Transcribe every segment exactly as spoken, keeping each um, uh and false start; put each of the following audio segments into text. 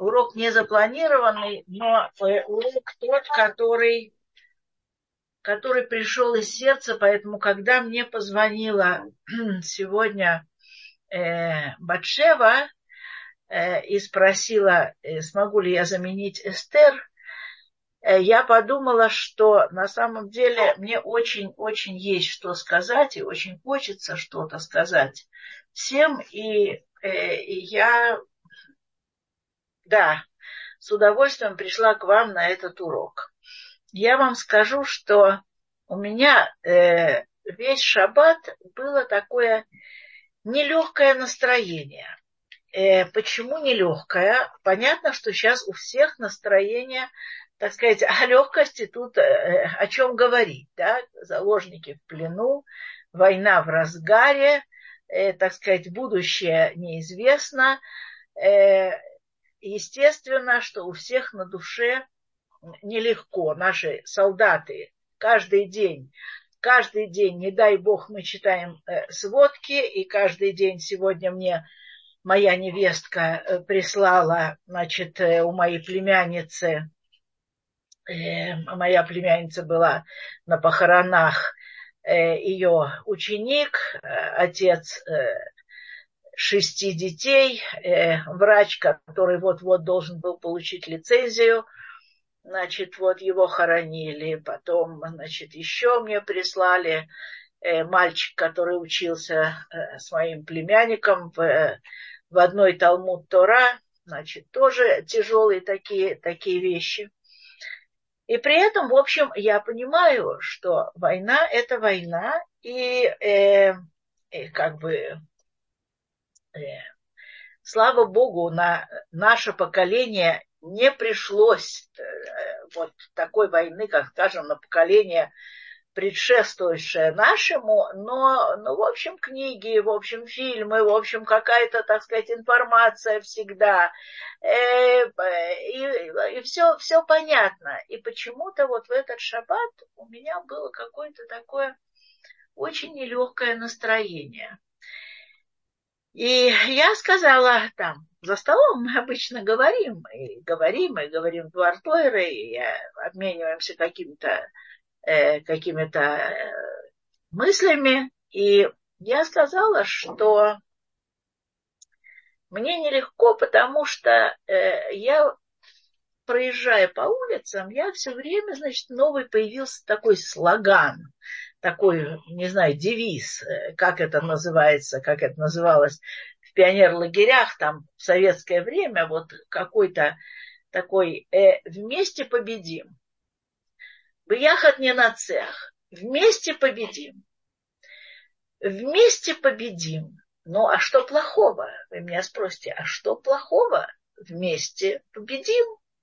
урок не запланированный, но урок тот, который, который пришел из сердца, поэтому, когда мне позвонила сегодня э, Батшева э, и спросила, э, смогу ли я заменить Эстер, э, я подумала, что на самом деле мне очень-очень есть что сказать, и очень хочется что-то сказать всем, и, э, и я, да, с удовольствием пришла к вам на этот урок. Я вам скажу, что у меня э, весь шаббат было такое нелегкое настроение. Э, почему нелегкое? Понятно, что сейчас у всех настроение, так сказать, о легкости тут э, о чем говорить, да? Заложники в плену, война в разгаре, э, так сказать, будущее неизвестно. Э, естественно, что у всех на душе нелегко. Наши солдаты каждый день, каждый день, не дай бог, мы читаем э, сводки, и каждый день сегодня мне моя невестка э, прислала, значит, э, у моей племянницы, э, моя племянница была на похоронах, э, ее ученик, э, отец э, шести детей, э, врач, который вот-вот должен был получить лицензию. Значит, вот его хоронили, потом, значит, еще мне прислали э, мальчик, который учился э, с моим племянником в, э, в одной Талмуд-Тора, значит, тоже тяжелые такие, такие вещи. И при этом, в общем, я понимаю, что война – это война, и, э, и как бы, э, слава Богу, на наше поколение не пришлось э, вот такой войны, как, скажем, на поколение, предшествующее нашему, но, ну, в общем, книги, в общем, фильмы, в общем, какая-то, так сказать, информация всегда, э, и, и все, все понятно. И почему-то вот в этот шаббат у меня было какое-то такое очень нелегкое настроение. И я сказала там, за столом мы обычно говорим, и говорим, и говорим Двар Тойры, и обмениваемся какими-то э, какими-то э, мыслями. И я сказала, что мне нелегко, потому что э, я, проезжая по улицам, я все время, значит, новый появился такой слоган, такой, не знаю, девиз, как это называется, как это называлось в пионерлагерях, там, в советское время, вот какой-то такой э, «Вместе победим». «Бияхат ненацех». Вместе победим. Вместе победим. Ну, а что плохого? Вы меня спросите, а что плохого? Вместе победим.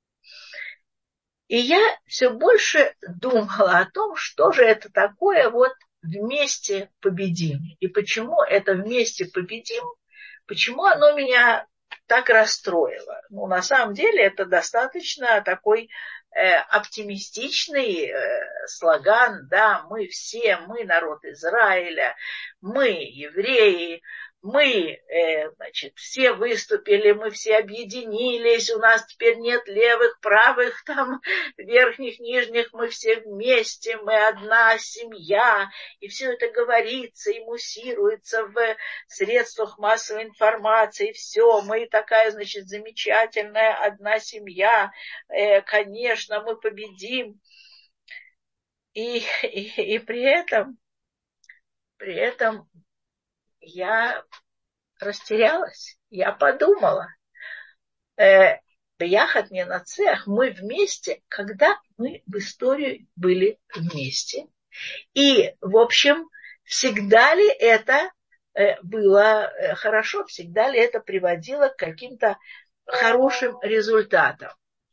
И я все больше думала о том, что же это такое вот вместе победим. И почему это вместе победим, почему оно меня так расстроило. Ну, на самом деле, это достаточно такой э, оптимистичный э, слоган, да, мы все, мы народ Израиля, мы евреи, мы, э, значит, все выступили, мы все объединились, у нас теперь нет левых, правых, там, верхних, нижних, мы все вместе, мы одна семья, и все это говорится и муссируется в средствах массовой информации, все, мы такая, значит, замечательная одна семья, э, конечно, мы победим. И, и, и при этом, при этом я растерялась, я подумала, э, Бияхат ненацех, мы вместе, когда мы в истории были вместе. И, в общем, всегда ли это было хорошо, всегда ли это приводило к каким-то хорошим результатам.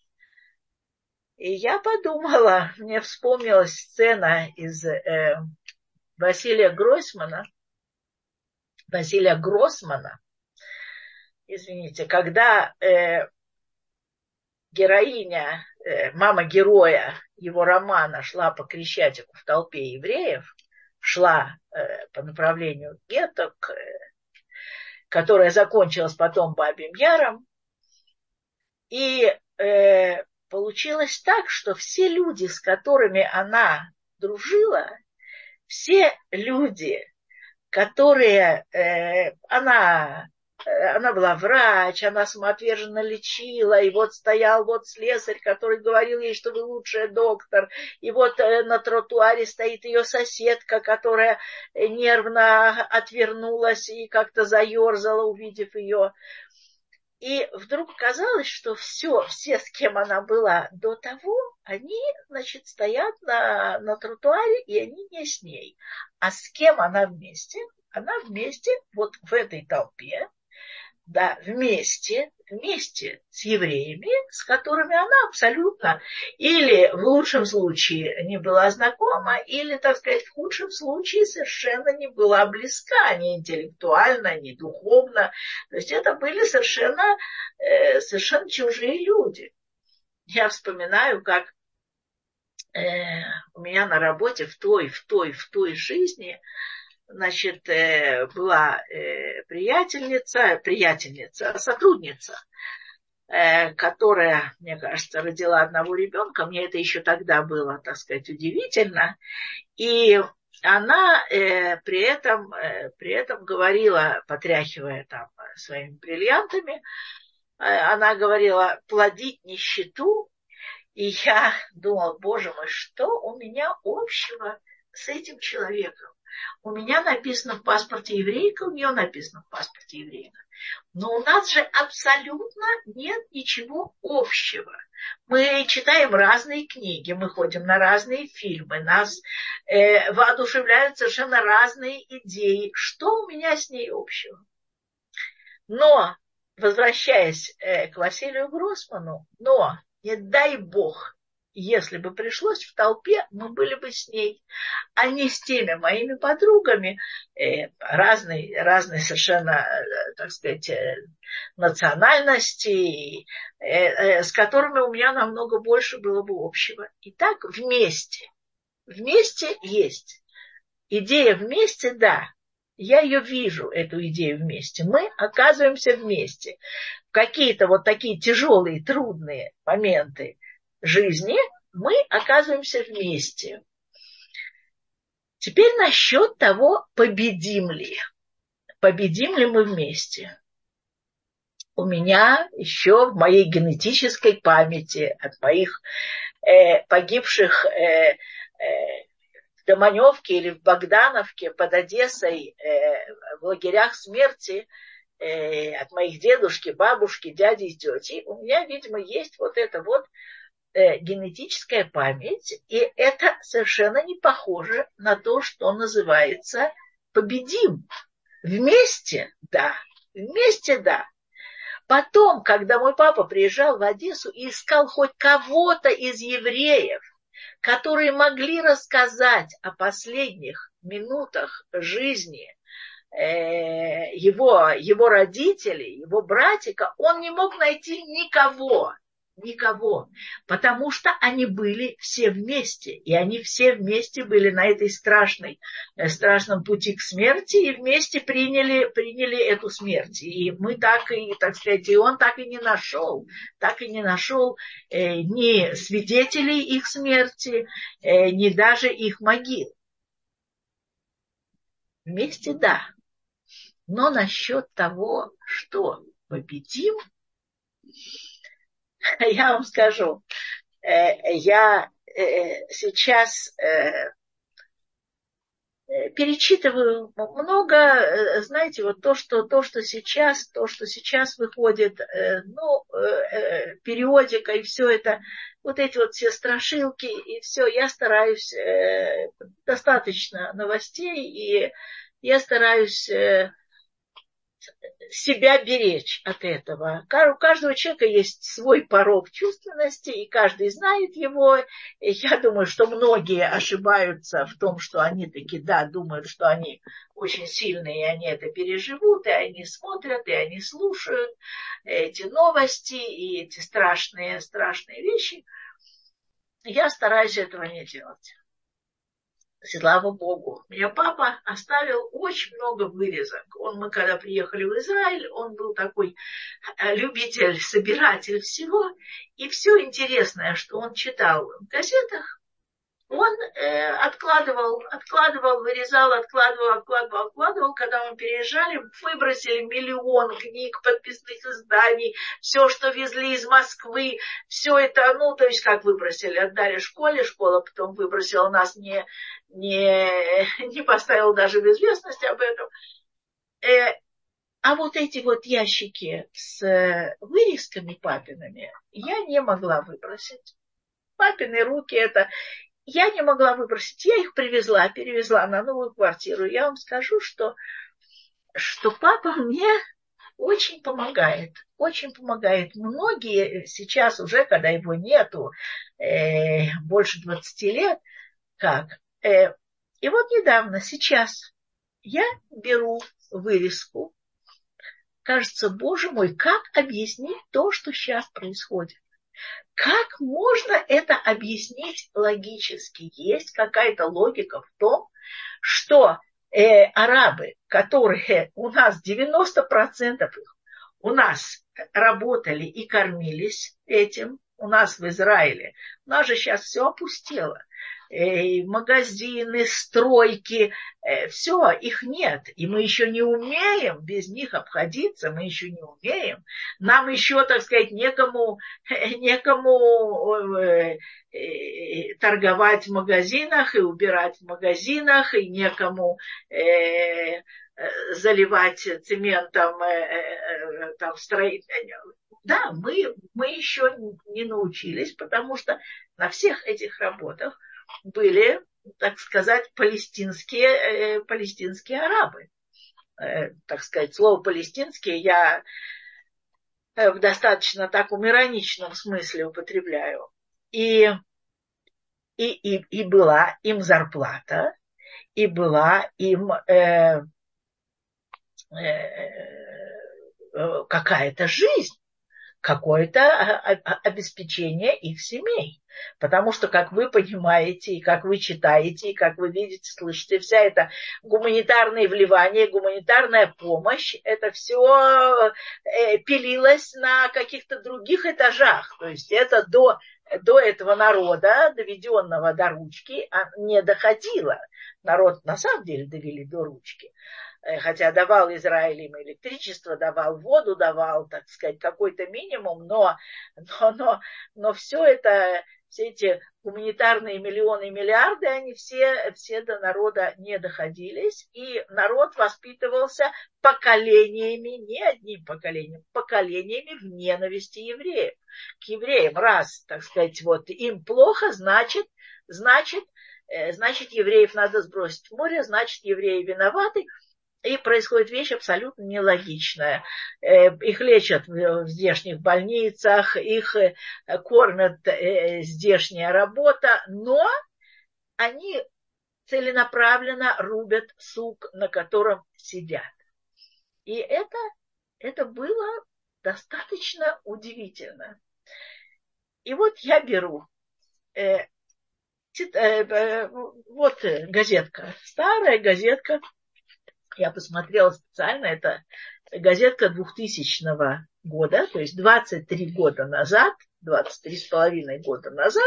И я подумала, мне вспомнилась сцена из э, Василия Гроссмана, Василия Гроссмана, извините, когда э, героиня, э, мама героя его романа шла по Крещатику в толпе евреев, шла э, по направлению к гетто, э, которая закончилась потом Бабьим Яром, И э, получилось так, что все люди, с которыми она дружила, все люди, которые э, она, э, она была врач, она самоотверженно лечила, и вот стоял вот слесарь, который говорил ей, что вы лучший доктор, и вот э, на тротуаре стоит ее соседка, которая нервно отвернулась и как-то заерзала, увидев ее. И вдруг казалось, что все, все, с кем она была до того, они, значит, стоят на, на тротуаре, и они не с ней. А с кем она вместе? Она вместе вот в этой толпе, да, вместе, вместе с евреями, с которыми она абсолютно или в лучшем случае не была знакома, или, так сказать, в худшем случае совершенно не была близка, ни интеллектуально, ни духовно. То есть это были совершенно, э, совершенно чужие люди. Я вспоминаю, как э, у меня на работе в той, в той, в той жизни значит, была приятельница, приятельница, сотрудница, которая, мне кажется, родила одного ребенка. Мне это еще тогда было, так сказать, удивительно. И она при этом, при этом говорила, потряхивая там своими бриллиантами, она говорила плодить нищету. И я думала, боже мой, что у меня общего с этим человеком? У меня написано в паспорте еврейка, у нее написано в паспорте еврейка. Но у нас же абсолютно нет ничего общего. Мы читаем разные книги, мы ходим на разные фильмы, нас э, воодушевляют совершенно разные идеи. Что у меня с ней общего? Но, возвращаясь э, к Василию Гроссману, но, не дай бог, если бы пришлось в толпе, мы были бы с ней, а не с теми моими подругами, э, разной, разной совершенно, э, так сказать, э, национальности, э, э, с которыми у меня намного больше было бы общего. Итак, вместе. Вместе есть. Идея вместе, да. Я ее вижу, эту идею вместе. Мы оказываемся вместе. В какие-то вот такие тяжелые, трудные моменты жизни мы оказываемся вместе. Теперь насчет того, победим ли. Победим ли мы вместе. У меня еще в моей генетической памяти от моих э, погибших э, э, в Доманевке или в Богдановке под Одессой э, в лагерях смерти э, от моих дедушки, бабушки, дяди и тети, у меня, видимо, есть вот это вот э, генетическая память, и это совершенно не похоже на то, что называется победим. Вместе, да, вместе, да. Потом, когда мой папа приезжал в Одессу и искал хоть кого-то из евреев, которые могли рассказать о последних минутах жизни э, его, его родителей, его братика, он не мог найти никого. Никого, потому что они были все вместе, и они все вместе были на этой страшной, страшном пути к смерти, и вместе приняли, приняли эту смерть. И мы так и, так сказать, и он так и не нашел, так и не нашел э, ни свидетелей их смерти, э, ни даже их могил. Вместе да, но насчет того, что победим, я вам скажу, я сейчас перечитываю много, знаете, вот то, что, то, что сейчас, то, что сейчас выходит, ну, периодика и все это, вот эти вот все страшилки и все, я стараюсь, достаточно новостей, и я стараюсь себя беречь от этого. У каждого человека есть свой порог чувственности, и каждый знает его. И я думаю, что многие ошибаются в том, что они таки, да, думают, что они очень сильные, и они это переживут, и они смотрят, и они слушают эти новости, и эти страшные, страшные вещи. Я стараюсь этого не делать. Слава Богу. Меня папа оставил очень много вырезок. Он, мы когда приехали в Израиль, он был такой любитель, собиратель всего. И все интересное, что он читал в газетах, он э, откладывал, откладывал, вырезал, откладывал, откладывал, откладывал. Когда мы переезжали, выбросили миллион книг, подписных изданий, все, что везли из Москвы, все это, ну, то есть как выбросили, отдали школе, школа потом выбросила нас, не, не, не поставила даже в известность об этом. Э, а вот эти вот ящики с вырезками папиными я не могла выбросить. Папины руки это... Я не могла выбросить. Я их привезла, перевезла на новую квартиру. Я вам скажу, что, что папа мне очень помогает. Очень помогает. Многие сейчас уже, когда его нету, э, больше двадцати лет, как. Э, и вот недавно, сейчас, я беру вырезку. Кажется, боже мой, как объяснить то, что сейчас происходит? Как можно это объяснить логически? Есть какая-то логика в том, что э, арабы, которые у нас девяносто процентов их, у нас работали и кормились этим, у нас в Израиле, у нас же сейчас все опустело. Э, магазины, стройки, э, все, их нет. И мы еще не умеем без них обходиться, мы еще не умеем. Нам еще, так сказать, некому, некому э, э, торговать в магазинах и убирать в магазинах, и некому э, заливать цементом э, там, строительные. Да, мы, мы еще не научились, потому что на всех этих работах были, так сказать, палестинские, э, палестинские арабы. Э, так сказать, слово палестинские я э, в достаточно таком ироничном смысле употребляю. И, и, и, и была им зарплата, и была им э, э, какая-то жизнь, какое-то обеспечение их семей. Потому что, как вы понимаете, и как вы читаете, и как вы видите, слышите, вся эта гуманитарное вливание, гуманитарная помощь, это все пилилось на каких-то других этажах. То есть это до, до этого народа, доведенного до ручки, не доходило. Народ на самом деле довели до ручки. Хотя давал Израиль им электричество, давал воду, давал, так сказать, какой-то минимум, но, но, но, но все это, все эти гуманитарные миллионы и миллиарды, они все, все до народа не доходились, и народ воспитывался поколениями, не одним поколением, поколениями в ненависти евреев. К евреям, раз, так сказать, вот им плохо, значит, значит, значит, евреев надо сбросить в море, значит, евреи виноваты. И происходит вещь абсолютно нелогичная. Их лечат в здешних больницах, их кормят здешняя работа, но они целенаправленно рубят сук, на котором сидят. И это, это было достаточно удивительно. И вот я беру, э, э, вот газетка, старая газетка. Я посмотрела специально, это газетка двухтысячного года, то есть двадцать три года назад, двадцать три с половиной года назад,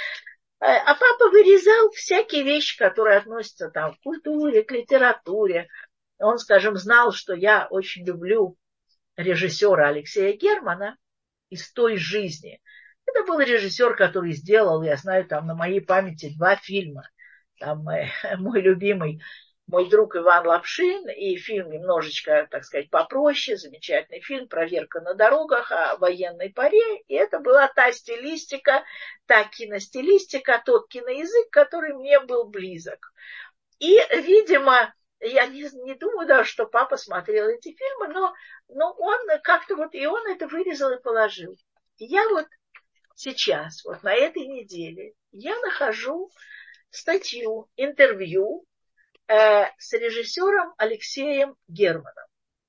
а папа вырезал всякие вещи, которые относятся там, к культуре, к литературе. Он, скажем, знал, что я очень люблю режиссера Алексея Германа «Из той жизни». Это был режиссер, который сделал, я знаю, там на моей памяти два фильма. Там э, мой любимый «Мой друг Иван Лапшин» и фильм немножечко, так сказать, попроще, замечательный фильм «Проверка на дорогах» о военной поре. И это была та стилистика, та киностилистика, тот киноязык, который мне был близок. И, видимо, я не, не думаю даже, что папа смотрел эти фильмы, но, но он как-то вот, и он это вырезал и положил. И я вот сейчас, вот на этой неделе, я нахожу статью, интервью э, с режиссером Алексеем Германом.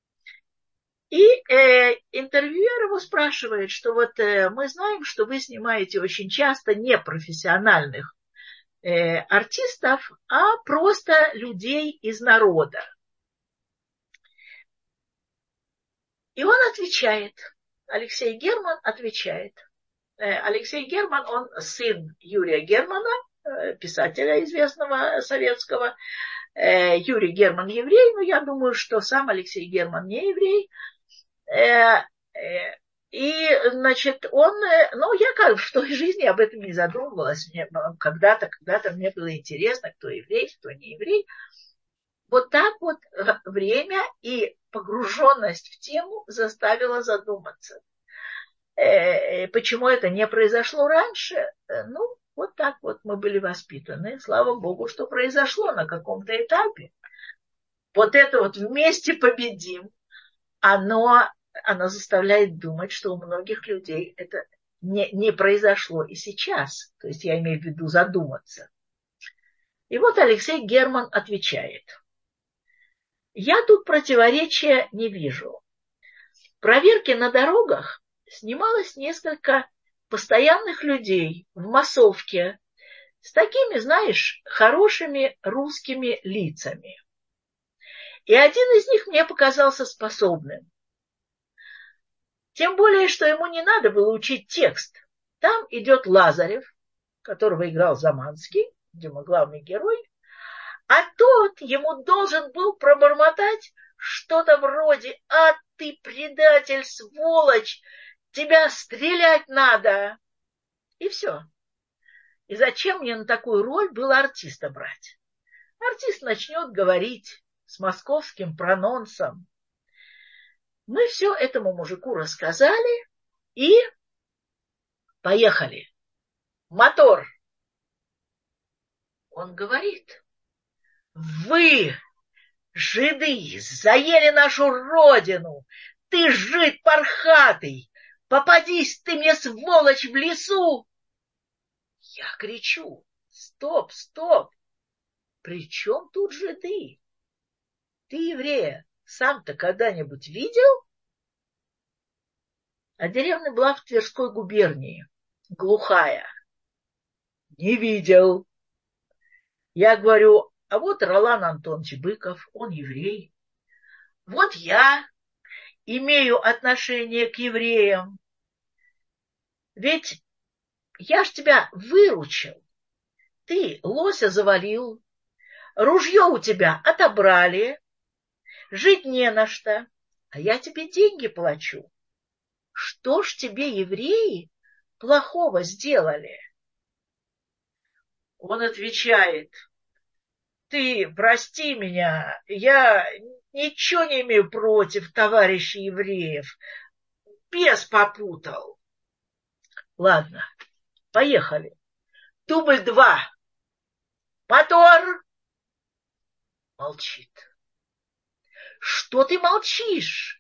И э, интервьюер его спрашивает, что вот э, мы знаем, что вы снимаете очень часто непрофессиональных э, артистов, а просто людей из народа. И он отвечает, Алексей Герман отвечает. Э, Алексей Герман, он сын Юрия Германа, э, писателя известного советского. Э, Юрий Герман еврей, но я думаю, что сам Алексей Герман не еврей. Э, э, и, значит, он, э, ну, я как в той жизни об этом не задумывалась. Мне когда-то, когда-то мне было интересно, кто еврей, кто не еврей. Вот так вот время и погруженность в тему заставила задуматься. Э, почему это не произошло раньше? Э, ну, вот так вот мы были воспитаны. Слава Богу, что произошло на каком-то этапе. Вот это вот «вместе победим», оно, оно заставляет думать, что у многих людей это не, не произошло и сейчас. То есть я имею в виду задуматься. И вот Алексей Герман отвечает. Я тут противоречия не вижу. В проверке на дорогах снималось несколько постоянных людей в массовке с такими, знаешь, хорошими русскими лицами. И один из них мне показался способным. Тем более, что ему не надо было учить текст. Там идет Лазарев, которого играл Заманский, видимо, главный герой, а тот ему должен был пробормотать что-то вроде «А ты предатель, сволочь, тебя стрелять надо!» И все. И зачем мне на такую роль было артиста брать? Артист начнет говорить с московским прононсом. Мы все этому мужику рассказали и поехали. Мотор. Он говорит: вы, жиды, заели нашу родину. Ты жид пархатый. Попадись ты мне, сволочь, в лесу. Я кричу: стоп, стоп. При чем тут жиды? Ты, еврея, сам-то когда-нибудь видел? А деревня была в Тверской губернии, глухая. Не видел. Я говорю: а вот Ролан Антонович Быков, он еврей. Вот я имею отношение к евреям. Ведь я ж тебя выручил. Ты лося завалил, ружье у тебя отобрали, жить не на что, а я тебе деньги плачу. Что ж тебе евреи плохого сделали? Он отвечает: ты прости меня, я ничего не имею против товарищей евреев. Бес попутал. Ладно, поехали. Дубль два. Мотор. Молчит. Что ты молчишь?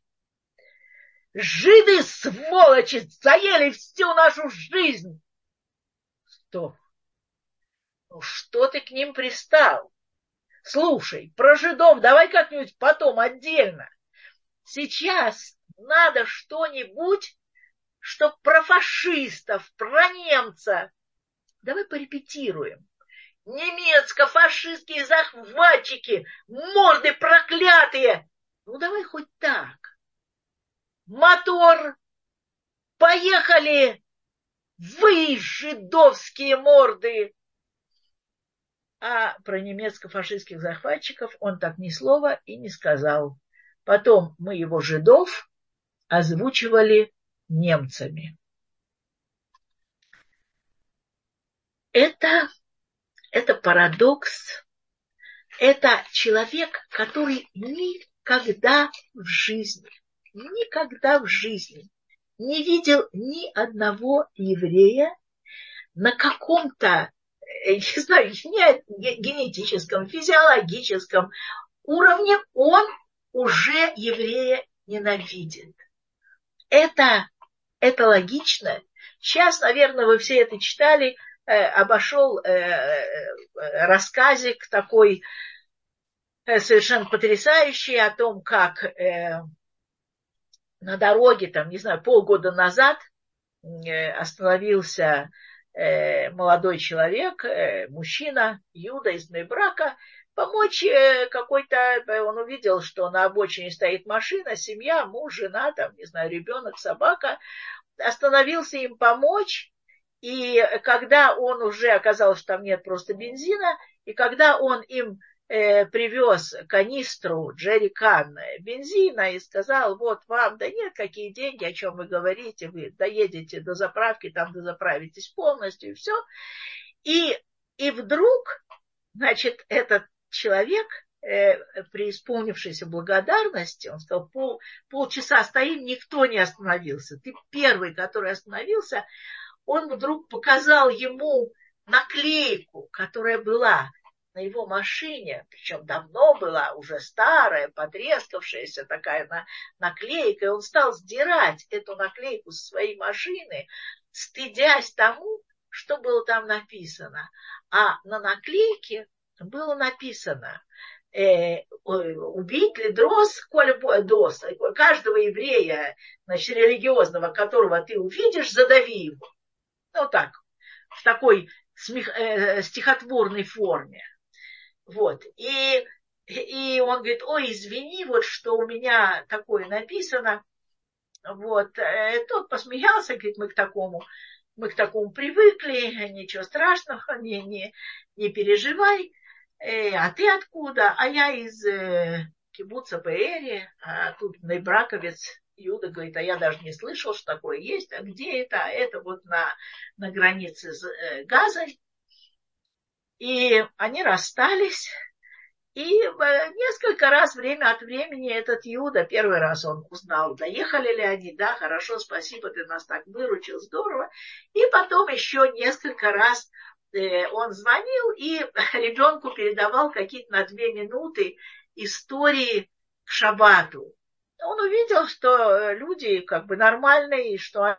Жиды, сволочи, заели всю нашу жизнь. Стоп. Ну что ты к ним пристал? Слушай, про жидов давай как-нибудь потом отдельно. Сейчас надо что-нибудь, чтоб про фашистов, про немца. Давай порепетируем. Немецко-фашистские захватчики, морды проклятые. Ну, давай хоть так. Мотор. Поехали. Вы, жидовские морды. А про немецко-фашистских захватчиков он так ни слова и не сказал. Потом мы его, жидов, озвучивали немцами. Это, это парадокс. Это человек, который никогда в жизни, никогда в жизни не видел ни одного еврея на каком-то, не знаю, не генетическом, физиологическом уровне. Он уже еврея ненавидит. Это, это логично. Сейчас, наверное, вы все это читали. Э, обошел э, рассказик такой э, совершенно потрясающий о том, как э, на дороге, там, не знаю, полгода назад э, остановился э, молодой человек, э, мужчина, Юда из Бней-Брака, помочь э, какой-то, он увидел, что на обочине стоит машина, семья, муж, жена, там, не знаю, ребенок, собака, остановился им помочь, и когда он уже оказалось, что там нет просто бензина, и когда он им э, привез канистру джеррикан бензина и сказал, вот вам, да нет, какие деньги, о чем вы говорите, вы доедете до заправки, там дозаправитесь полностью, и все. И, и вдруг, значит, этот человек, э, преисполнившийся благодарности, он сказал, пол, полчаса стоим, никто не остановился. Ты первый, который остановился. Он вдруг показал ему наклейку, которая была на его машине, причем давно была, уже старая, потрескавшаяся такая на, наклейка, и он стал сдирать эту наклейку со своей машины, стыдясь тому, что было там написано. А на наклейке было написано э, убить ли дрос, коль дос, каждого еврея, значит, религиозного, которого ты увидишь, задави его. Ну так, в такой смех, э, стихотворной форме. Вот. И, и он говорит, ой, извини, вот что у меня такое написано. Вот. И тот посмеялся, говорит, мы к такому, мы к такому привыкли, ничего страшного, не, не, не переживай. Э, а ты откуда? А я из э, кибуца Беэри, а тут браковец. Юда говорит, а я даже не слышал, что такое есть. А где это? Это вот на, на границе с э, Газой. И они расстались. И э, несколько раз, время от времени, этот Юда, первый раз он узнал, доехали ли они, да, хорошо, спасибо, ты нас так выручил, здорово. И потом еще несколько раз э, он звонил и ребенку передавал какие-то на две минуты истории к шаббату. Он увидел, что люди как бы нормальные, что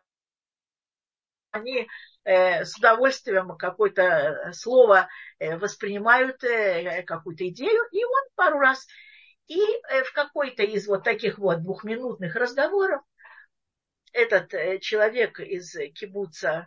они э, с удовольствием какое-то слово э, воспринимают, э, какую-то идею, и он пару раз, и э, в какой-то из вот таких вот двухминутных разговоров этот э, человек из кибуца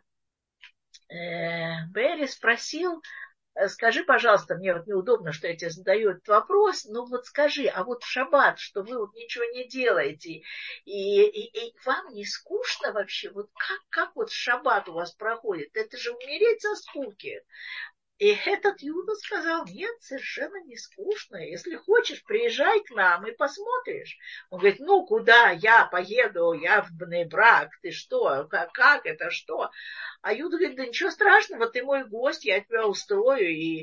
э, Бери спросил, скажи, пожалуйста, мне вот неудобно, что я тебе задаю этот вопрос, но вот скажи, а вот в шаббат, что вы вот ничего не делаете, и, и, и вам не скучно вообще? Вот как, как вот шаббат у вас проходит? Это же умереть со скуки. И этот Юда сказал, нет, совершенно не скучно. Если хочешь, приезжай к нам и посмотришь. Он говорит, ну, куда я поеду? Я в Бней-Брак. Ты что? Как, как это? Что? А Юда говорит, да ничего страшного, ты мой гость, я тебя устрою и,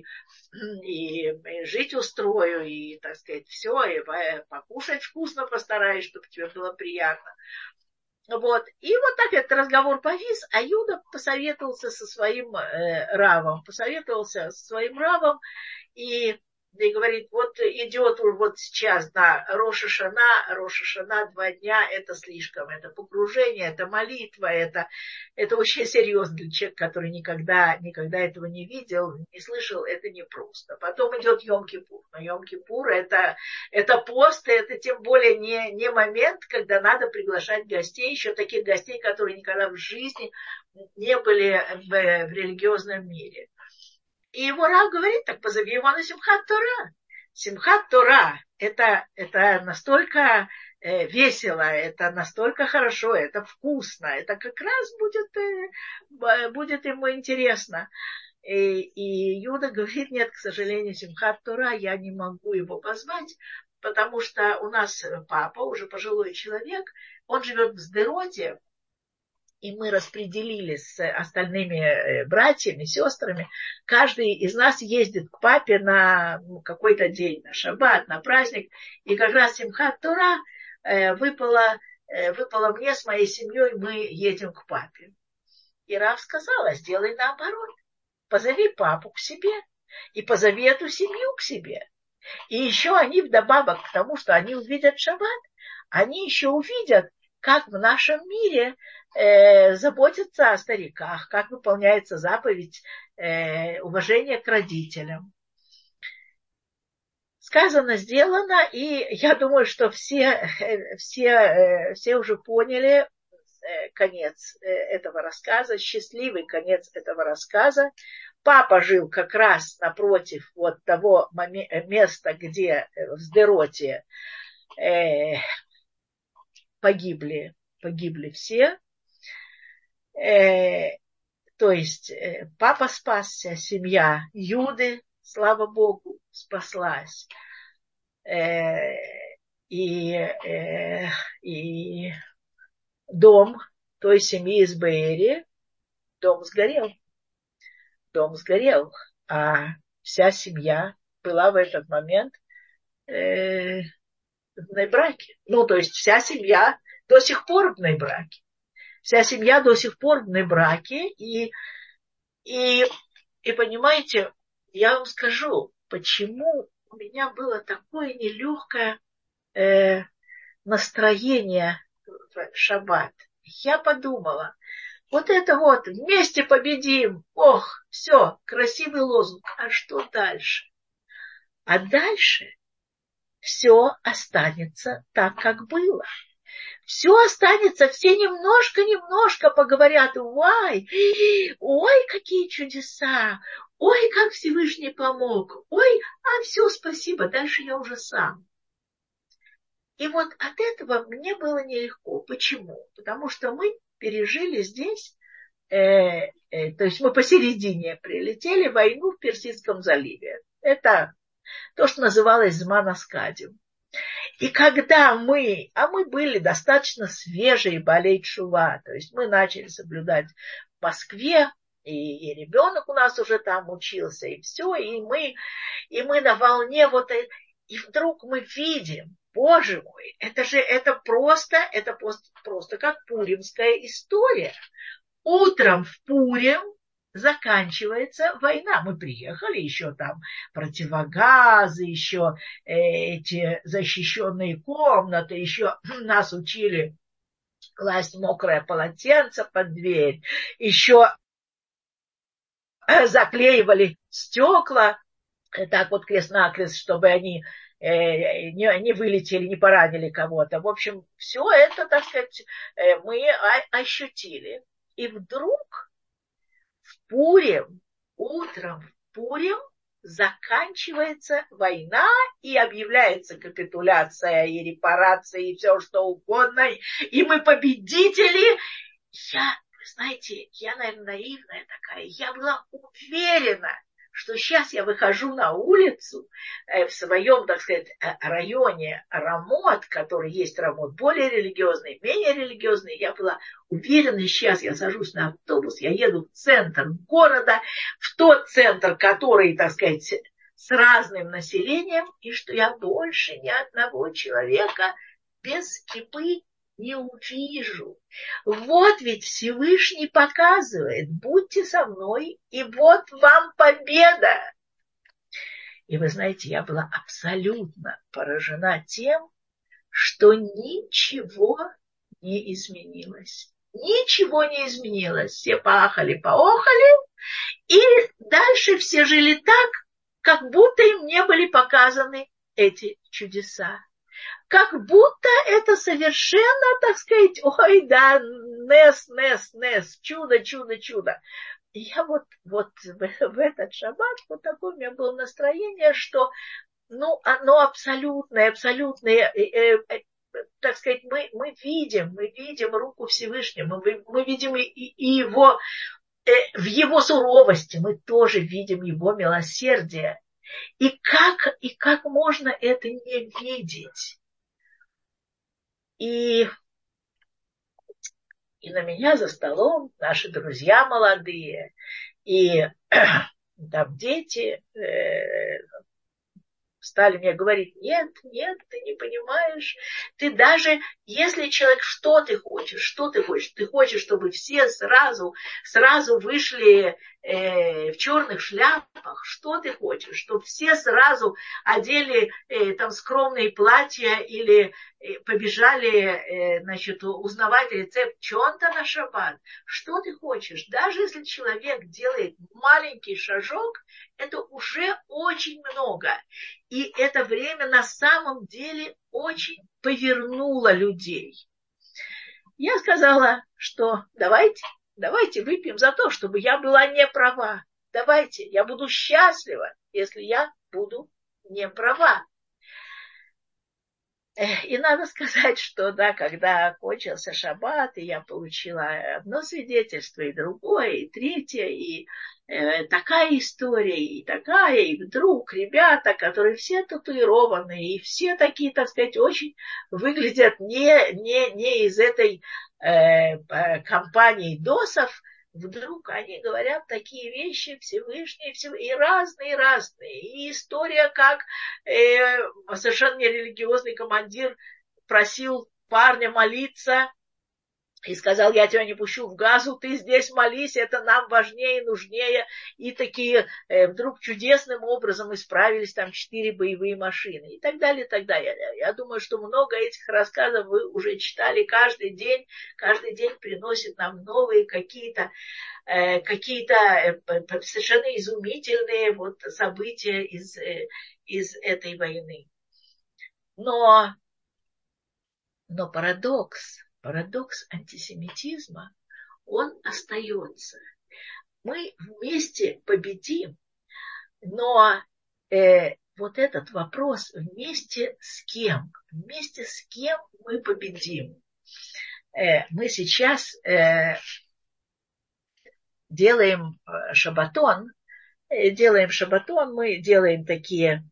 и, и жить устрою, и, так сказать, все, и покушать вкусно постараюсь, чтобы тебе было приятно. Вот. И вот так этот разговор повис, а Юда посоветовался со своим э, равом, посоветовался со своим равом и, и говорит, вот идет вот сейчас, да, Рош ха-Шана, Рош ха-Шана два дня, это слишком, это погружение, это молитва, это, это очень серьезно для человека, который никогда, никогда этого не видел, не слышал, это непросто. Потом идет Йом-Кипур, но Йом-Кипур это, это пост, это тем более не, не момент, когда надо приглашать гостей, еще таких гостей, которые никогда в жизни не были в, в религиозном мире. И его рав говорит, так позови его на Симхат Тора. Симхат Тора это, это настолько э, весело, это настолько хорошо, это вкусно, это как раз будет, э, будет ему интересно. И, и Юда говорит, нет, к сожалению, Симхат Тора, я не могу его позвать, потому что у нас папа, уже пожилой человек, он живет в Сдероте, и мы распределили с остальными братьями, сестрами, каждый из нас ездит к папе на какой-то день, на шаббат, на праздник, и как раз Симхат Тора выпало, выпало мне с моей семьей, мы едем к папе. И рав сказала, сделай наоборот, позови папу к себе и позови эту семью к себе. И еще они вдобавок к тому, что они увидят шаббат, они еще увидят, как в нашем мире э, заботятся о стариках, как выполняется заповедь э, уважения к родителям. Сказано, сделано, и я думаю, что все, все, все уже поняли, конец этого рассказа, счастливый конец этого рассказа. Папа жил как раз напротив вот того места, где в Сдероте э, погибли, погибли все. Э, то есть э, папа спасся, семья Юды, слава Богу, спаслась. Э, и, э, и дом той семьи из Беэри, дом сгорел. Дом сгорел, а вся семья была в этот момент э, в браке. Ну, то есть вся семья до сих пор в браке. Вся семья до сих пор в браке. И, и, и понимаете, я вам скажу, почему у меня было такое нелегкое э, настроение в шаббат. Я подумала, вот это вот, вместе победим. Ох, все, красивый лозунг. А что дальше? А дальше все останется так, как было. Все останется, все немножко-немножко поговорят. Ой, ой, какие чудеса. Ой, как Всевышний помог. Ой, а все, спасибо, дальше я уже сам. И вот от этого мне было нелегко. Почему? Потому что мы пережили здесь, э, э, то есть мы посередине прилетели войну в Персидском заливе. Это то, что называлось Зман-Аскадим. И когда мы, а мы были достаточно свежие болей тшува, то есть мы начали соблюдать в Москве, и, и ребенок у нас уже там учился, и все, и мы, и мы на волне вот, и, и вдруг мы видим, Боже мой, это же, это просто, это просто, просто как пуримская история. Утром в Пурим заканчивается война. Мы приехали, еще там противогазы, еще эти защищенные комнаты, еще нас учили класть мокрое полотенце под дверь, еще заклеивали стекла, так вот крест-накрест, чтобы они Не, не вылетели, не поранили кого-то. В общем, все это, так сказать, мы ощутили. И вдруг в Пурим, утром в Пурим заканчивается война и объявляется капитуляция и репарация и все что угодно. И мы победители. Я, вы знаете, я, наверное, наивная такая. Я была уверена, что сейчас я выхожу на улицу в своем, так сказать, районе Рамот, который есть Рамот более религиозный, менее религиозный. Я была уверена, сейчас я сажусь на автобус, я еду в центр города, в тот центр, который, так сказать, с разным населением, и что я больше ни одного человека без кипы не увижу. Вот ведь Всевышний показывает, будьте со мной, и вот вам победа. И вы знаете, я была абсолютно поражена тем, что ничего не изменилось. Ничего не изменилось. Все поахали, поохали, и дальше все жили так, как будто им не были показаны эти чудеса. Как будто это совершенно, так сказать, ой, да, нес, нес, нес, чудо, чудо, чудо. И я вот, вот в, в этот шаббат вот такое у меня было настроение, что, ну, оно абсолютное, абсолютное, э, э, так сказать, мы, мы видим, мы видим руку Всевышнего, мы, мы видим и, и его, э, в его суровости, мы тоже видим его милосердие. И как, и как можно это не видеть? И, и на меня за столом наши друзья молодые, и там дети э, стали мне говорить, нет, нет, ты не понимаешь, ты даже, если человек, что ты хочешь, что ты хочешь, ты хочешь, чтобы все сразу, сразу вышли э, в черных шляпах, что ты хочешь, чтобы все сразу одели э, там скромные платья или э, побежали, э, значит, узнавать рецепт чонта на шаббат, что ты хочешь, даже если человек делает маленький шажок, это уже очень много. И это время на самом деле очень повернуло людей. я сказала, что давайте, давайте выпьем за то, чтобы я была не права. Давайте, я буду счастлива, если я буду не права. И надо сказать, что да, когда кончился шаббат, и я получила одно свидетельство, и другое, и третье, и э, такая история, и такая, и вдруг ребята, которые все татуированные, и все такие, так сказать, очень выглядят не, не, не из этой э, компании досов, вдруг они говорят такие вещи Всевышние, Всевышние и разные, разные. И история, как э, совершенно нерелигиозный командир просил парня молиться и сказал, я тебя не пущу в Газу, ты здесь молись, это нам важнее и нужнее. И такие э, вдруг чудесным образом исправились там четыре боевые машины и так далее, и так далее. Я думаю, что много этих рассказов вы уже читали каждый день. Каждый день приносит нам новые какие-то, э, какие-то э, совершенно изумительные вот события из, э, из этой войны. Но, но парадокс, парадокс антисемитизма, он остается. Мы вместе победим, но э, вот этот вопрос, вместе с кем, вместе с кем мы победим. Э, мы сейчас э, делаем шаббатон, э, делаем шаббатон, мы делаем такие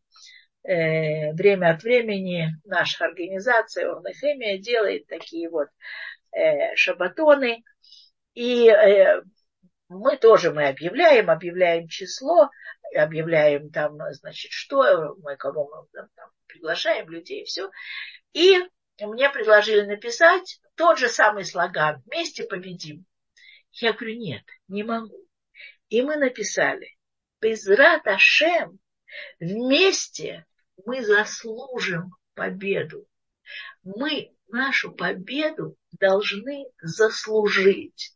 э, время от времени, наша организация Орнехемия делает такие вот э, шаббатоны, и э, мы тоже мы объявляем, объявляем число, объявляем там, значит, что, мы кого мы там, там, приглашаем людей, все. И мне предложили написать тот же самый слоган «Вместе победим». Я говорю, нет, не могу. И мы написали «Безрат Ашем, вместе мы заслужим победу». Мы нашу победу должны заслужить.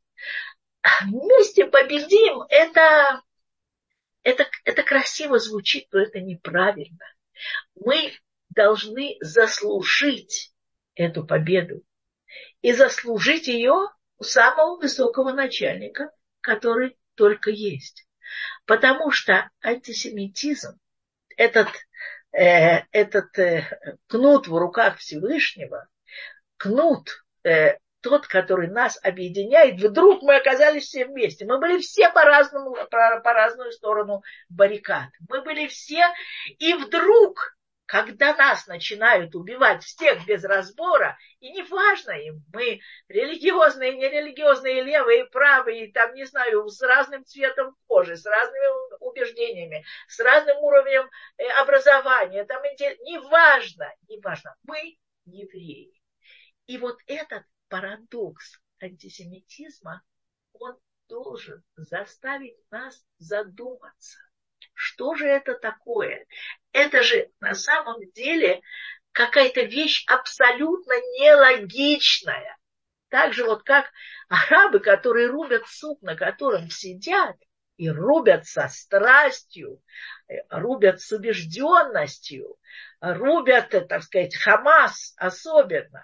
Вместе победим, это, это, это красиво звучит, но это неправильно. Мы должны заслужить эту победу. И заслужить ее у самого высокого начальника, который только есть. Потому что антисемитизм, этот, э, этот э, кнут в руках Всевышнего, кнут, э, тот, который нас объединяет, вдруг мы оказались все вместе. Мы были все по-разному, по, по разную сторону баррикад. Мы были все, и вдруг, когда нас начинают убивать всех без разбора, и неважно им, мы религиозные, нерелигиозные, левые, правые, там, не знаю, с разным цветом кожи, с разными убеждениями, с разным уровнем образования, там, неважно, неважно, мы евреи. И вот этот парадокс антисемитизма, он должен заставить нас задуматься, что же это такое. Это же на самом деле какая-то вещь абсолютно нелогичная. Так же вот как арабы, которые рубят сук, на котором сидят, и рубят со страстью, рубят с убежденностью, рубят, так сказать, Хамас особенно.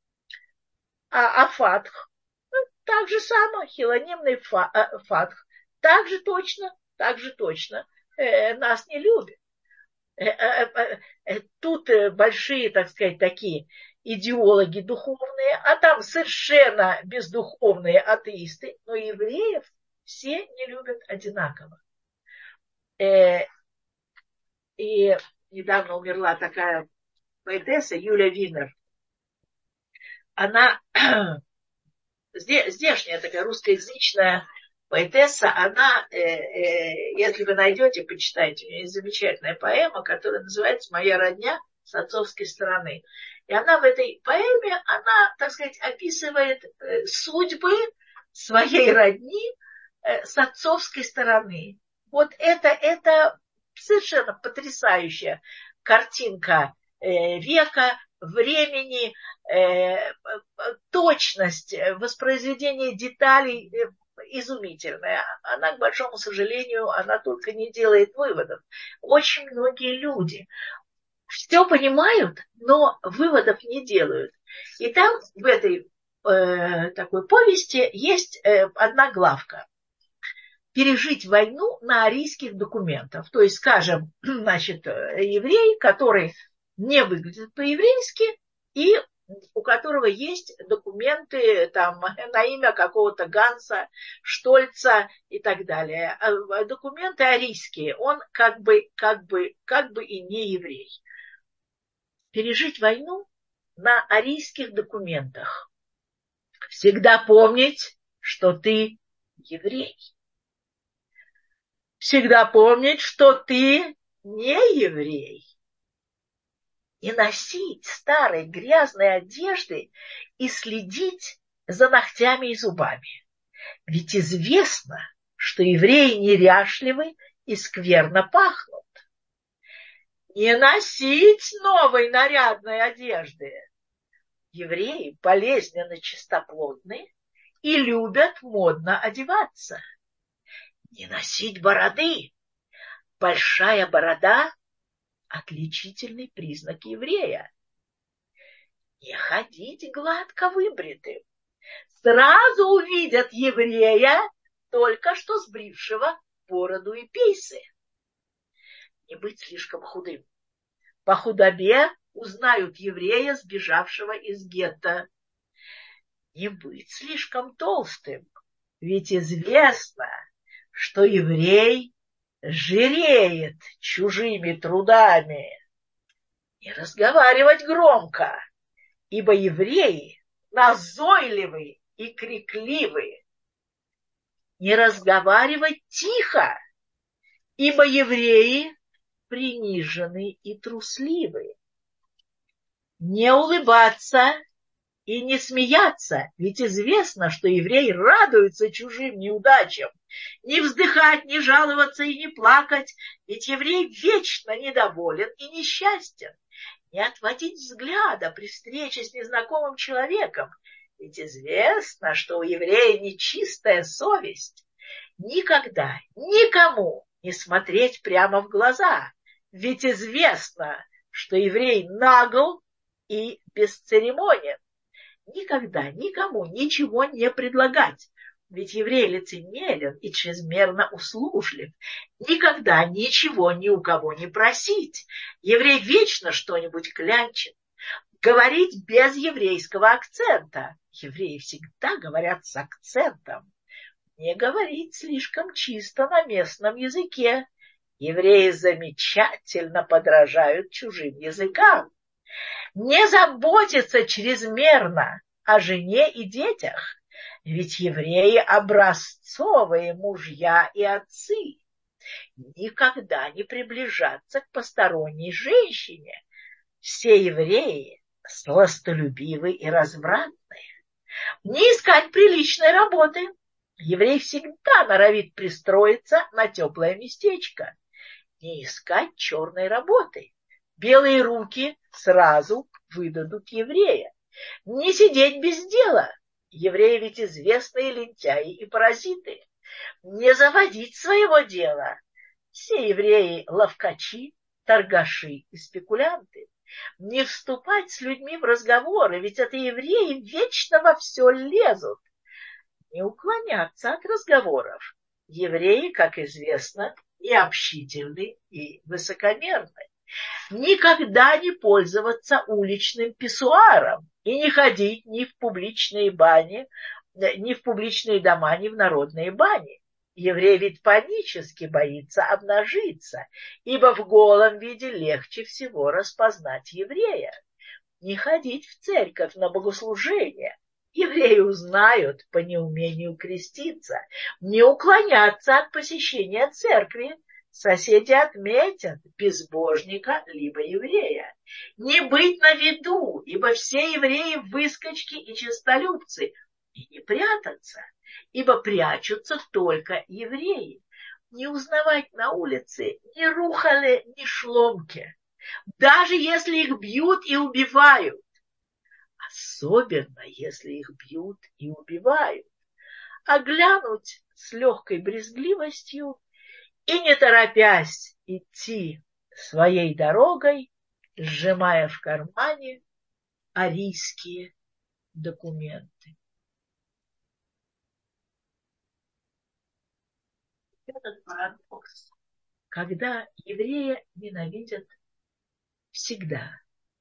А, а Фатх, ну, так же самое, хилонимный фа, а, Фатх, так же точно, так же точно э, нас не любит. Э, э, э, тут большие, так сказать, такие идеологи духовные, а там совершенно бездуховные атеисты, но евреев все не любят одинаково. Э, и недавно умерла такая поэтесса Юлия Винер. Она здешняя такая русскоязычная поэтесса, она, э, э, если вы найдете, почитайте, у нее есть замечательная поэма, которая называется «Моя родня с отцовской стороны». И она в этой поэме, она, так сказать, описывает э, судьбы своей родни э, с отцовской стороны. Вот это, это совершенно потрясающая картинка э, века, времени, э, точность воспроизведения деталей э, изумительная. Она, к большому сожалению, она только не делает выводов. Очень многие люди все понимают, но выводов не делают. И там в этой э, такой повести есть э, одна главка. Пережить войну на арийских документах. То есть, скажем, значит, еврей, который не выглядит по-еврейски, и у которого есть документы там, на имя какого-то Ганса, Штольца и так далее. Документы арийские, он как бы, как бы, как бы и не еврей. Пережить войну на арийских документах. Всегда помнить, что ты еврей. Всегда помнить, что ты не еврей. И носить старые грязные одежды и следить за ногтями и зубами. Ведь известно, что евреи неряшливы и скверно пахнут. Не носить новой нарядной одежды. Евреи болезненно чистоплотны и любят модно одеваться. Не носить бороды. Большая борода – отличительный признак еврея. Не ходить гладко выбритым. Сразу увидят еврея, только что сбрившего бороду и пейсы. Не быть слишком худым. По худобе узнают еврея, сбежавшего из гетто. Не быть слишком толстым, ведь известно, что еврей жиреет чужими трудами. Не разговаривать громко, ибо евреи назойливы и крикливы. Не разговаривать тихо, ибо евреи принижены и трусливы. Не улыбаться и не смеяться, ведь известно, что евреи радуются чужим неудачам. Не вздыхать, не жаловаться и не плакать, ведь еврей вечно недоволен и несчастен. Не отводить взгляда при встрече с незнакомым человеком, ведь известно, что у еврея нечистая совесть. Никогда никому не смотреть прямо в глаза, ведь известно, что еврей нагл и бесцеремонен. Никогда никому ничего не предлагать, ведь еврей лицемерен и чрезмерно услужлив. Никогда ничего ни у кого не просить. Еврей вечно что-нибудь клянчит. Говорить без еврейского акцента. Евреи всегда говорят с акцентом. Не говорить слишком чисто на местном языке. Евреи замечательно подражают чужим языкам. Не заботиться чрезмерно о жене и детях, ведь евреи образцовые мужья и отцы. Никогда не приближаться к посторонней женщине. Все евреи сластолюбивы и развратны. Не искать приличной работы. Еврей всегда норовит пристроиться на теплое местечко. Не искать черной работы. Белые руки сразу выдадут еврея. Не сидеть без дела. Евреи ведь известные лентяи и паразиты. Не заводить своего дела. Все евреи ловкачи, торгаши и спекулянты. Не вступать с людьми в разговоры, ведь это евреи вечно во все лезут. Не уклоняться от разговоров. Евреи, как известно, и общительны, и высокомерны. Никогда не пользоваться уличным писсуаром и не ходить ни в публичные бани, ни в публичные дома, ни в народные бани. Еврей ведь панически боится обнажиться, ибо в голом виде легче всего распознать еврея. Не ходить в церковь на богослужение. Евреи узнают по неумению креститься. Не уклоняться от посещения церкви. Соседи отметят безбожника либо еврея. Не быть на виду, ибо все евреи выскочки и честолюбцы. И не прятаться, ибо прячутся только евреи. Не узнавать на улице ни Рухале, ни Шломке, даже если их бьют и убивают. Особенно, если их бьют и убивают. А глянуть с легкой брезгливостью и, не торопясь, идти своей дорогой, сжимая в кармане арийские документы. Этот парадокс, когда евреи ненавидят всегда.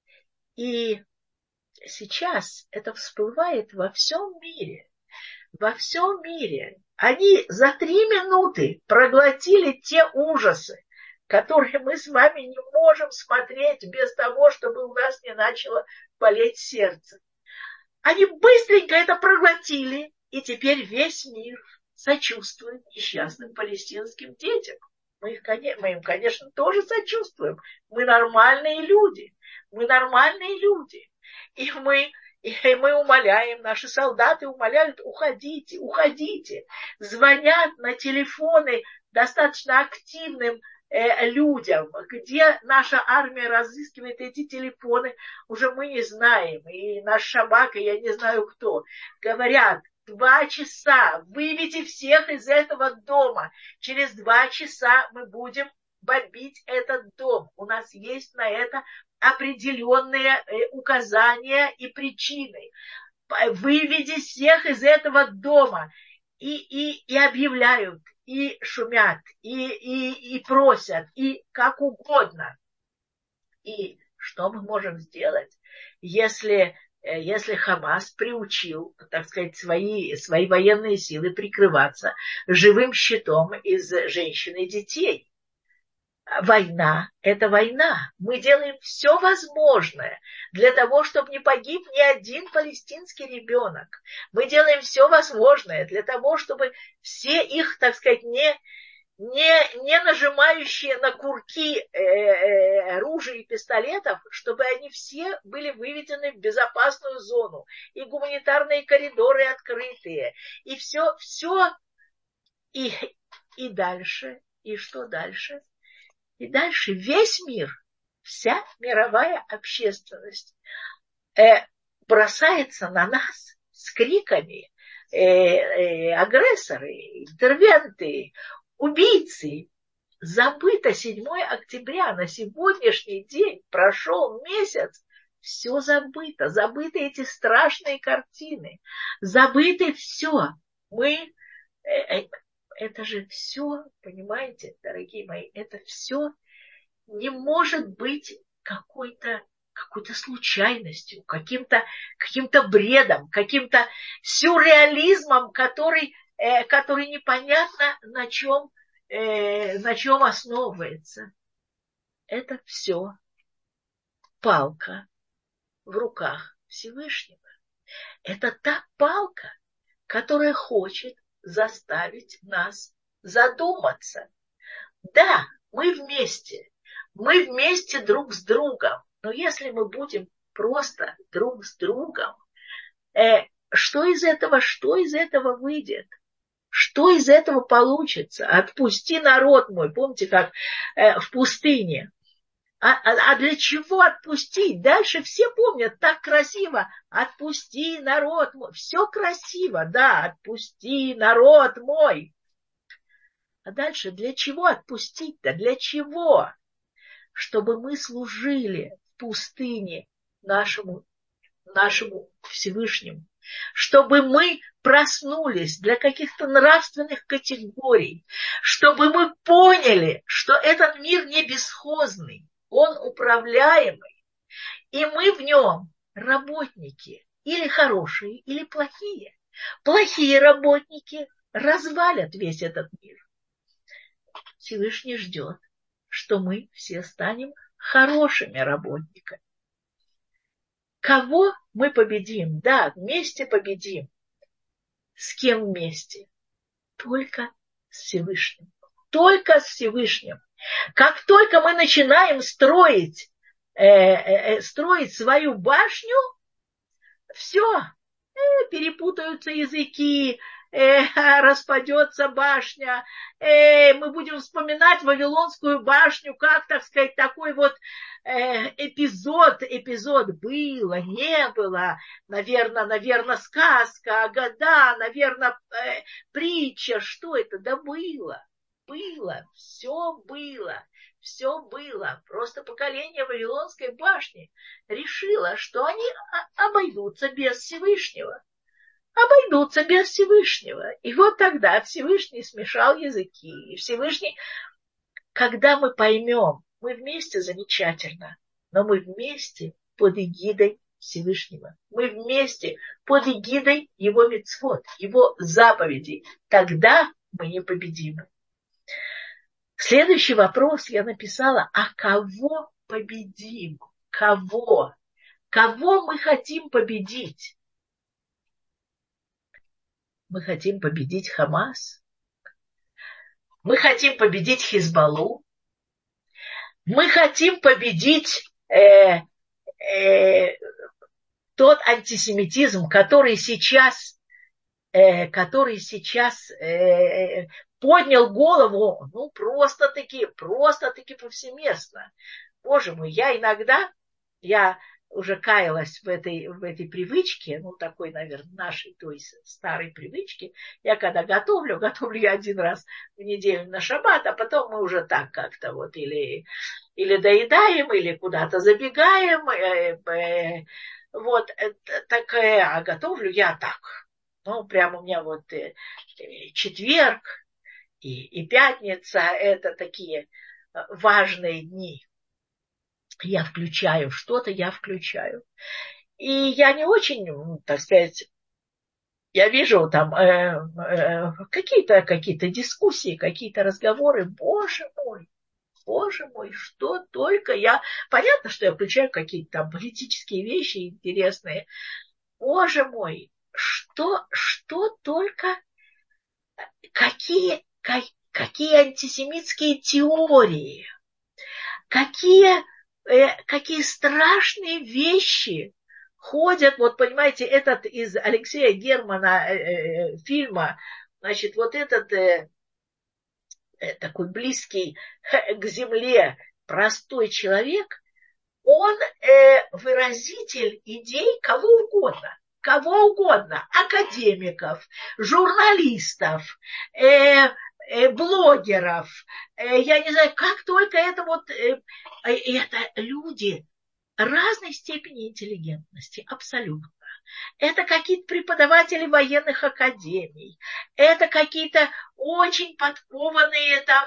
И сейчас это всплывает во всем мире. Во всем мире. Они за три минуты проглотили те ужасы, которые мы с вами не можем смотреть без того, чтобы у нас не начало болеть сердце. Они быстренько это проглотили, и теперь весь мир сочувствует несчастным палестинским детям. Мы, их, мы им, конечно, тоже сочувствуем. Мы нормальные люди. Мы нормальные люди. И мы, и мы умоляем, наши солдаты умоляют, уходите, уходите. Звонят на телефоны достаточно активным э, людям. Где наша армия разыскивает эти телефоны, уже мы не знаем. И наш шабак, и я не знаю кто. Говорят, два часа, выведите всех из этого дома. Через два часа мы будем бомбить этот дом. У нас есть на это определенные указания и причины. Выведи всех из этого дома. И, и, и объявляют, и шумят, и, и, и просят, и как угодно. И что мы можем сделать, если... Если Хамас приучил, так сказать, свои, свои военные силы прикрываться живым щитом из женщин и детей? Война – это война. Мы делаем все возможное для того, чтобы не погиб ни один палестинский ребенок. Мы делаем все возможное для того, чтобы все их, так сказать, не... Не, не нажимающие на курки э, э, ружей и пистолетов, чтобы они все были выведены в безопасную зону, и гуманитарные коридоры открытые, и все, все, и, и дальше, и что дальше? И дальше весь мир, вся мировая общественность э, бросается на нас с криками э, э, агрессоры, интервенты, убийцы. Забыто седьмое октября, на сегодняшний день прошел месяц, все забыто, забыты эти страшные картины, забыты все. Мы, это же все, понимаете, дорогие мои, это все не может быть какой-то, какой-то случайностью, каким-то, каким-то бредом, каким-то сюрреализмом, который который непонятно на чем, э, на чем основывается. Это все палка в руках Всевышнего. Это та палка, которая хочет заставить нас задуматься. Да, мы вместе, мы вместе друг с другом, но если мы будем просто друг с другом, э, что из этого, что из этого выйдет? Что из этого получится? Отпусти народ мой. Помните, как э, в пустыне. А, а, а для чего отпустить? Дальше все помнят, так красиво. Отпусти народ мой. Все красиво, да, отпусти народ мой. А дальше для чего отпустить-то? Для чего? Чтобы мы служили в пустыне нашему, нашему Всевышнему. Чтобы мы проснулись для каких-то нравственных категорий, чтобы мы поняли, что этот мир не бесхозный, он управляемый, и мы в нем работники, или хорошие, или плохие. Плохие работники развалят весь этот мир. Всевышний ждет, что мы все станем хорошими работниками. Кого мы победим? Да, вместе победим. С кем вместе? Только с Всевышним. Только с Всевышним. Как только мы начинаем строить, э, э, строить свою башню, все, э, перепутаются языки, э, распадется башня, э, мы будем вспоминать Вавилонскую башню, как, так сказать, такой вот э, эпизод, эпизод было, не было, наверное, наверное, сказка, года, наверное, э, притча, что это, да было. было, все было, все было. Просто поколение Вавилонской башни решило, что они обойдутся без Всевышнего. Обойдутся без Всевышнего. И вот тогда Всевышний смешал языки. И Всевышний, когда мы поймем, мы вместе замечательно, но мы вместе под эгидой Всевышнего. Мы вместе под эгидой Его мицвот, Его заповедей. Тогда мы непобедимы. Следующий вопрос я написала: а кого победим? Кого? Кого мы хотим победить? Мы хотим победить Хамас. Мы хотим победить Хизбаллу. Мы хотим победить э, э, тот антисемитизм, который сейчас, э, который сейчас э, поднял голову, ну, просто-таки, просто-таки повсеместно. Боже мой, я иногда, я уже каялась в этой, в этой привычке, ну, такой, наверное, нашей, то есть старой привычке. Я когда готовлю, готовлю я один раз в неделю на шаббат, а потом мы уже так как-то вот или, или доедаем, или куда-то забегаем. Э, э, вот, э, так, э, а готовлю я так. Ну, прямо у меня вот э, четверг и, и пятница – это такие важные дни. Я включаю что-то, я включаю. И я не очень, так сказать, я вижу там э, э, какие-то, какие-то дискуссии, какие-то разговоры. Боже мой, боже мой, что только я... Понятно, что я включаю какие-то там политические вещи интересные. Боже мой, что, что только... Какие, как, какие антисемитские теории, какие... какие страшные вещи ходят. Вот, понимаете, этот из Алексея Германа э, э, фильма, значит, вот этот э, э, такой близкий к земле простой человек, он э, выразитель идей кого угодно. Кого угодно. Академиков, журналистов, э, блогеров, я не знаю, как только это вот, это люди разной степени интеллигентности, абсолютно. Это какие-то преподаватели военных академий, это какие-то очень подкованные там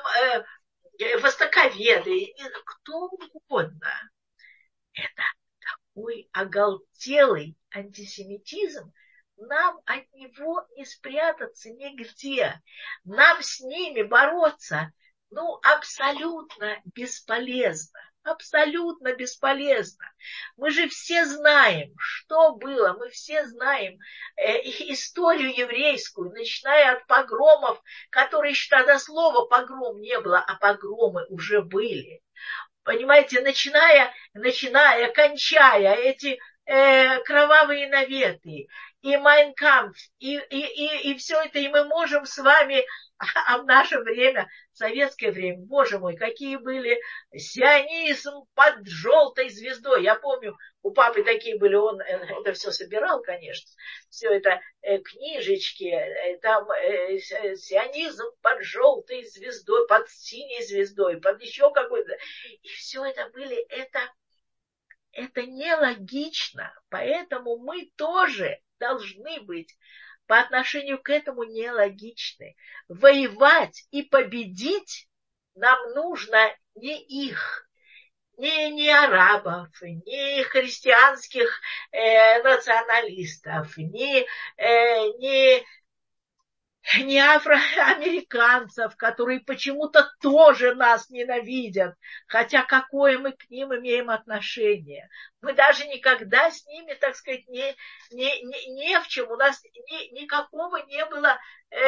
востоковеды, кто угодно. Это такой оголтелый антисемитизм, нам от него не спрятаться нигде. Нам с ними бороться, ну, абсолютно бесполезно. Абсолютно бесполезно. Мы же все знаем, что было. Мы все знаем э, историю еврейскую, начиная от погромов, которые еще тогда слова погром не было, а погромы уже были. Понимаете, начиная, начиная, кончая эти э, кровавые наветы, и Майн Кампф, и, и, и, и все это, и мы можем с вами, а, а в наше время, в советское время, боже мой, какие были сионизм под желтой звездой. Я помню, у папы такие были, он это все собирал, конечно, все это э, книжечки, э, там э, сионизм под желтой звездой, под синей звездой, под еще какой-то. И все это были, это, это нелогично, поэтому мы тоже должны быть по отношению к этому нелогичны. Воевать и победить нам нужно не их, не, не арабов, не христианских э, националистов, не, э, не, не афроамериканцев, которые почему-то тоже нас ненавидят, хотя какое мы к ним имеем отношение. Мы даже никогда с ними, так сказать, не, не, не, не в чем, у нас ни, никакого не было э,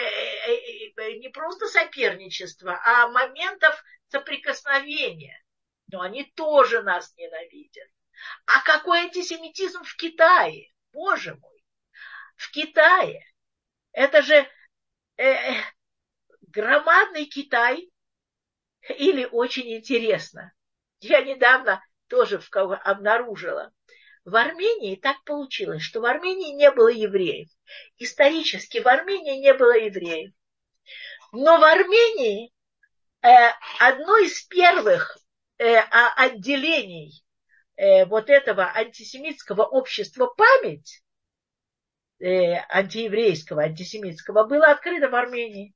э, не просто соперничества, а моментов соприкосновения. Но они тоже нас ненавидят. А какой антисемитизм в Китае? Боже мой, в Китае. Это же э, громадный Китай, или очень интересно. Я недавно тоже в кого обнаружила. В Армении так получилось, что в Армении не было евреев. Исторически в Армении не было евреев. Но в Армении э, одно из первых э, отделений э, вот этого антисемитского общества «Память», э, антиеврейского, антисемитского, было открыто в Армении.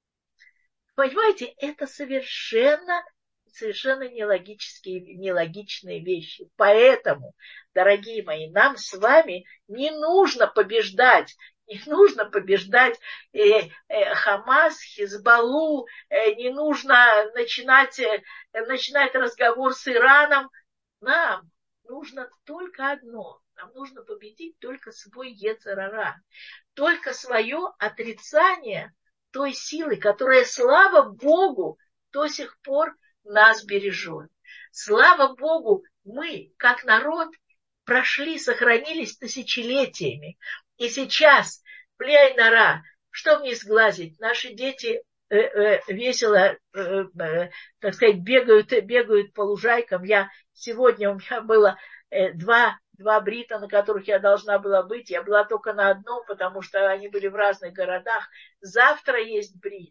Понимаете, это совершенно, совершенно нелогические, нелогичные вещи. Поэтому, дорогие мои, нам с вами не нужно побеждать, не нужно побеждать э, э, Хамас, Хизбаллу, э, не нужно начинать, э, начинать разговор с Ираном. Нам нужно только одно. Нам нужно победить только свой йецер ара, только свое отрицание той силы, которая, слава Богу, до сих пор нас бережет. Слава Богу, мы, как народ, прошли, сохранились тысячелетиями. И сейчас, бля и нора, что мне сглазить? Наши дети э, э, весело, э, э, так сказать, бегают, бегают по лужайкам. Я сегодня, у меня было э, два Два брита, на которых я должна была быть. Я была только на одном, потому что они были в разных городах. Завтра есть брит,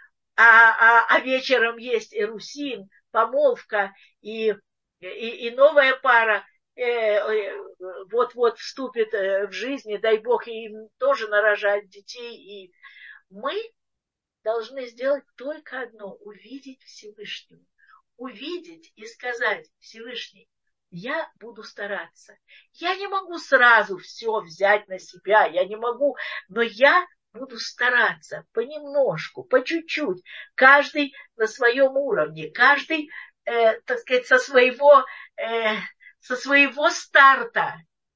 а, а, а вечером есть эрусин, помолвка, и, и, и новая пара э, вот-вот вступит в жизнь, и дай Бог им тоже нарожать детей. И мы должны сделать только одно – увидеть Всевышнего. Увидеть и сказать: Всевышний, я буду стараться. Я не могу сразу все взять на себя, я не могу, но я буду стараться понемножку, по чуть-чуть, каждый на своем уровне, каждый, э, так сказать, со своего, э, со своего старта.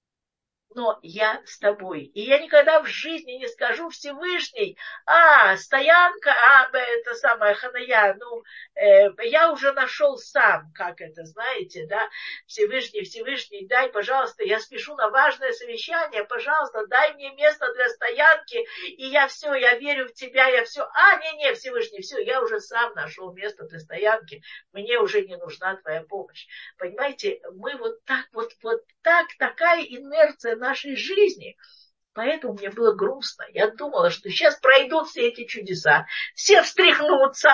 Но я с тобой. И я никогда в жизни не скажу: Всевышний, а, стоянка, а, это самая ханая, ну, э, я уже нашел сам, как это, знаете, да, Всевышний, Всевышний, дай, пожалуйста, я спешу на важное совещание, пожалуйста, дай мне место для стоянки, и я все, я верю в тебя, я все, а, не-не, Всевышний, все, я уже сам нашел место для стоянки, мне уже не нужна твоя помощь. Понимаете, мы вот так, вот, вот так, такая инерция нашей жизни. Поэтому мне было грустно. Я думала, что сейчас пройдут все эти чудеса, все встряхнутся,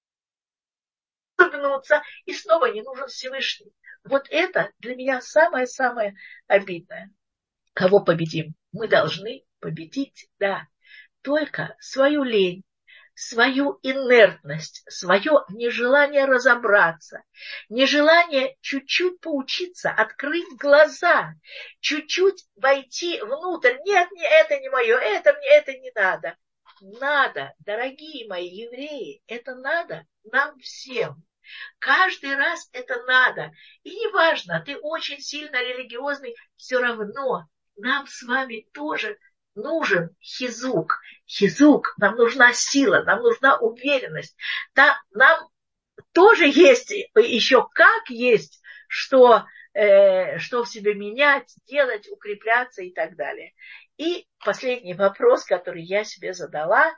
улыбнутся, и снова не нужен Всевышний. Вот это для меня самое-самое обидное. Кого победим? Мы должны победить, да, только свою лень, свою инертность, свое нежелание разобраться, нежелание чуть-чуть поучиться, открыть глаза, чуть-чуть войти внутрь. Нет, не, это не мое, это мне это не надо. Надо, дорогие мои евреи, это надо нам всем. Каждый раз это надо. И неважно, ты очень сильно религиозный, все равно нам с вами тоже нужен хизук. Хизук, нам нужна сила, нам нужна уверенность. Да, нам тоже есть, еще как есть, что, э, что в себе менять, делать, укрепляться и так далее. И последний вопрос, который я себе задала: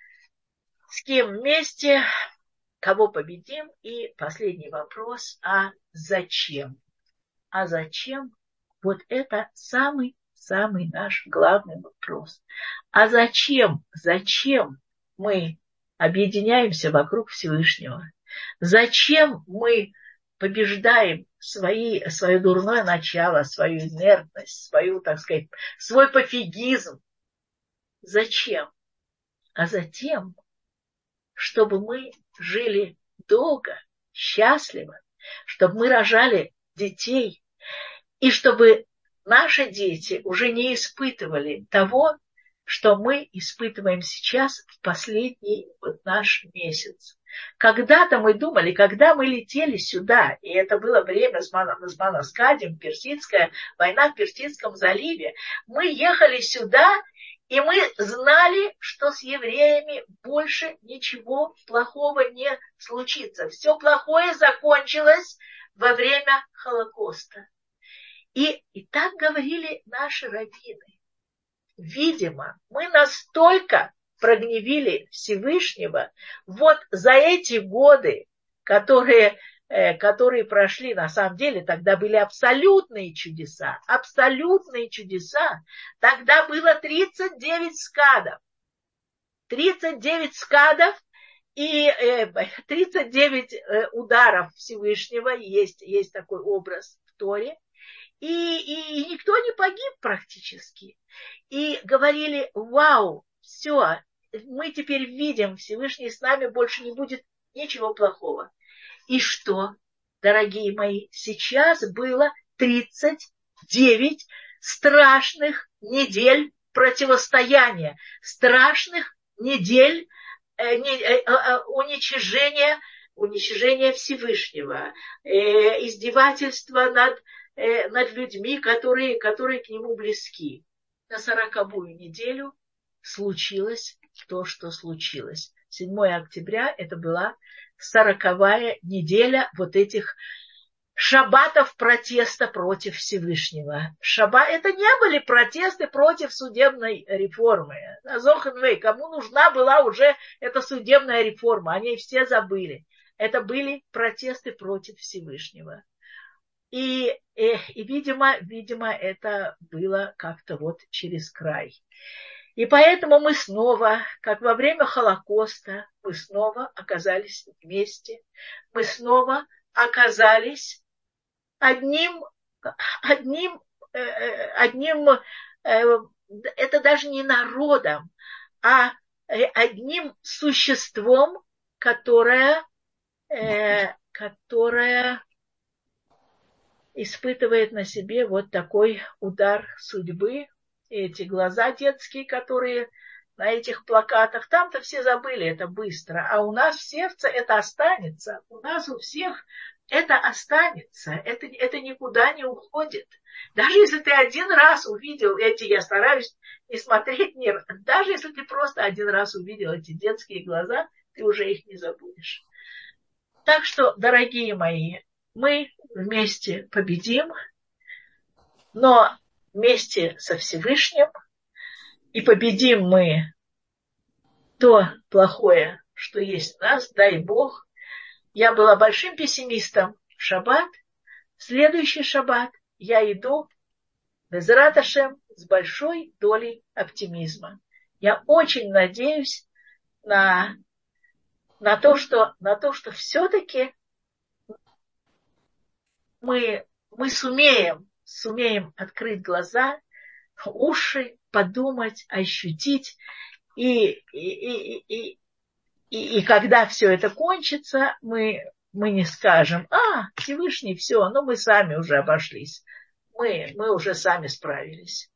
с кем вместе, кого победим? И последний вопрос: а зачем? А зачем? Вот это самый Самый наш главный вопрос. А зачем, зачем мы объединяемся вокруг Всевышнего? Зачем мы побеждаем свои, свое дурное начало, свою инертность, свою, так сказать, свой пофигизм? Зачем? А затем, чтобы мы жили долго, счастливо, чтобы мы рожали детей, и чтобы наши дети уже не испытывали того, что мы испытываем сейчас в последний вот наш месяц. Когда-то мы думали, когда мы летели сюда, и это было время с Манаскадем, персидская война в Персидском заливе, мы ехали сюда, и мы знали, что с евреями больше ничего плохого не случится. Все плохое закончилось во время Холокоста. И, и так говорили наши раввины. Видимо, мы настолько прогневили Всевышнего вот за эти годы, которые, э, которые прошли, на самом деле, тогда были абсолютные чудеса, абсолютные чудеса. Тогда было тридцать девять скадов. тридцать девять скадов, И тридцать девять ударов Всевышнего, есть, есть такой образ в Торе, и, и, и никто не погиб практически. И говорили, вау, все, мы теперь видим, Всевышний с нами, больше не будет ничего плохого. И что, дорогие мои, сейчас было тридцать девять страшных недель противостояния, страшных недель э, не, э, э, уничижения, уничижения Всевышнего, э, издевательства над, э, над людьми, которые, которые к нему близки. На сороковую неделю случилось то, что случилось. седьмое октября это была сороковая неделя вот этих шаббатов протеста против Всевышнего. Шаббат, это не были протесты против судебной реформы. Зохенвей, кому нужна была уже эта судебная реформа, о ней все забыли. Это были протесты против Всевышнего. И, и, и видимо, видимо, это было как-то вот через край. И поэтому мы снова, как во время Холокоста, мы снова оказались вместе, мы снова оказались одним, одним, одним, это даже не народом, а одним существом, которое, которое испытывает на себе вот такой удар судьбы. Эти глаза детские, которые на этих плакатах, там-то все забыли это быстро, а у нас в сердце это останется, у нас у всех это останется, это, это никуда не уходит. Даже если ты один раз увидел эти, я стараюсь не смотреть, не, даже если ты просто один раз увидел эти детские глаза, ты уже их не забудешь. Так что, дорогие мои, мы вместе победим, но вместе со Всевышним, и победим мы то плохое, что есть в нас, дай Бог. Я была большим пессимистом в шаббат. В следующий шаббат я иду, безрат Ашем, с большой долей оптимизма. Я очень надеюсь на, на, то, что, на то, что все-таки мы, мы сумеем, сумеем открыть глаза, уши, подумать, ощутить. И, и, и, и, и, и когда все это кончится, мы, мы не скажем, а, Всевышний, все, ну мы сами уже обошлись. Мы, мы уже сами справились.